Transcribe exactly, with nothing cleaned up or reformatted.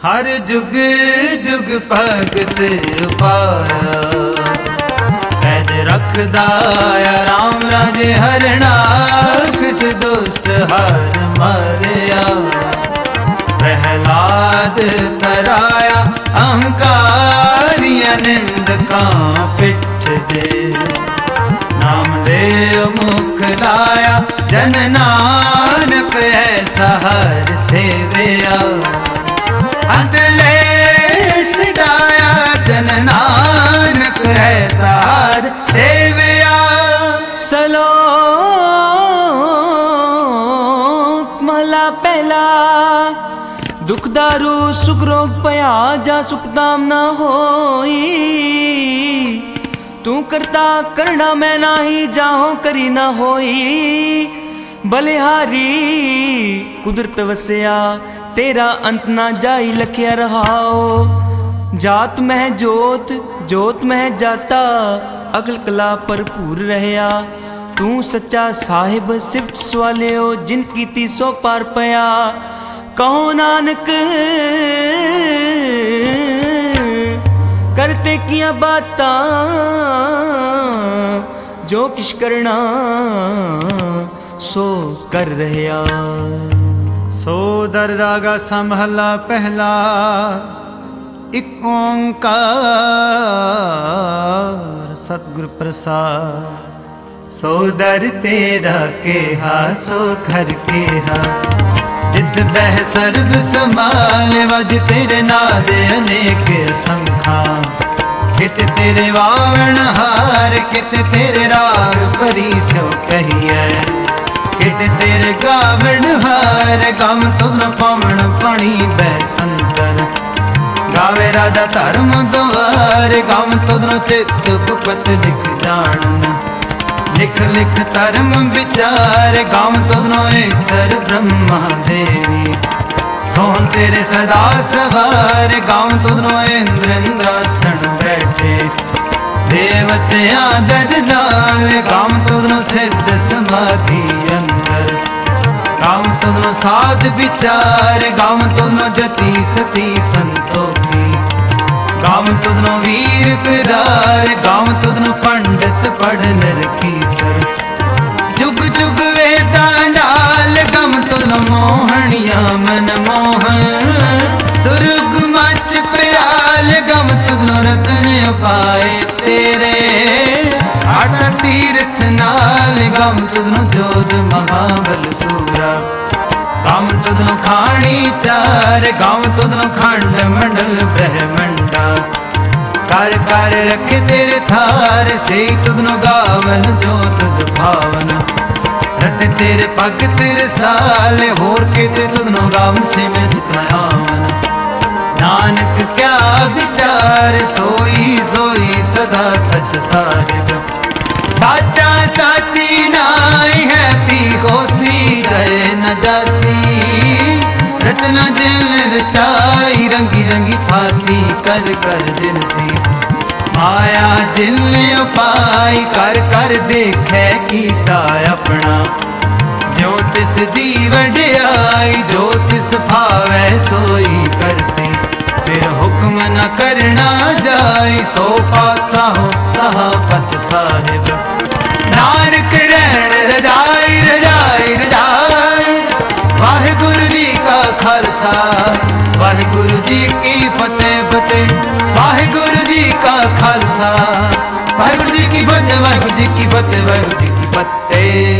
हर जुग जुग भगत पाया, पैज रखदा राम राजे हरना, किस दुष्ट हर मारिया। प्रहलाद तराया अहंकारिया, निंदका पिठ दे। नामदेव मुख लाया, जन नानक ऐसा हर सेवया। अंतलेश डाया, जन नानक ऐसा हर सेवया। सलोक मला पहला, दुख दारू सुख रोग पया, जा सुख दाम ना होई। तू करता करना मैं नाही, जाहो करी ना होई। बलिहारी कुदरत वसया, तेरा अंत ना जाई लखिया रहाओ। जात मह जोत जोत मह जाता, अगल कला भरपूर रहया। तू सच्चा साहिब सिफत सवालियो, जिन कीती सो पार पया। कहो नानक करते किया बातां, जो किश करना सो कर रहया। सो दर रागा संभला पहला, इक ओंकार सतगुर प्रसाद। सो दर तेरा केहा, सो घर केहा, जित बह सर्व संभाले। वज तेरे नाद अनेक संखा, कित तेरे वावण हार, कित तेरे राग परी सो कहिए। कित तेरे गावण हार, गम तुध पावण पानी बैसंतर। गावे राजा धर्म द्वार, गम तुध चित्त कुपत लिख जानन। लिख लिख धर्म विचार, गाम तुधनो ईश्वर ब्रह्मा देवी। सोहन तेरे सदा सवार, गाम तुधनो इंद्र इंद्रासन बैठे। देवत्या दर लाल, गाम तुधनो सिद्ध समाधि अंदर। गाम तुधनो साध विचार, गाम तुधनो जति सती संतोखी। गाम तुधनो वीर करार, गाम तुधनो पंडित पढ़ नरखीसर। जुग जुग वेदा नाल, गम तुधनो मोहनिया मन मोहन। सुरग मच प्याल, गम तुधनो रतन पाए तेरे। अठसठ तीर्थ नाल, गम तुधनो जोध महाबल सूरा। गम तुधनो खाणी चार, गम तुधनो खंड मंडल ब्रह्मंडा। कर कर रखे तेरे थार, से तुधनो गावन जो तुध भावन। रट तेरे पग तेरे साल, होर के ते तुधनो गावन से मैं जितावन। नानक क्या विचार, सोई सोई सदा सच साहिब। साचा साची नाई है पी होसी, गए न जासी। रचना जिन रचाई, रंगी रंगी फाती कर कर जिनसी। माया जिन उपाय कर कर देखे कीता अपना। जो तिस दी वड्याई, जो तिस भावै सोई करसी। फिर हुक्म न करना जाय, सो पासा हो सहापत साहिब। नानक रहण रजाई रजाई रजाई। वाहिगुरु जी का खालसा, वाहिगुरु जी की फतेह फतेह। वाहिगुरु जी का खालसा, वाहिगुरु जी की फतेह, वाहिगुरु जी की फतेह, वाहिगुरु जी की फतेह।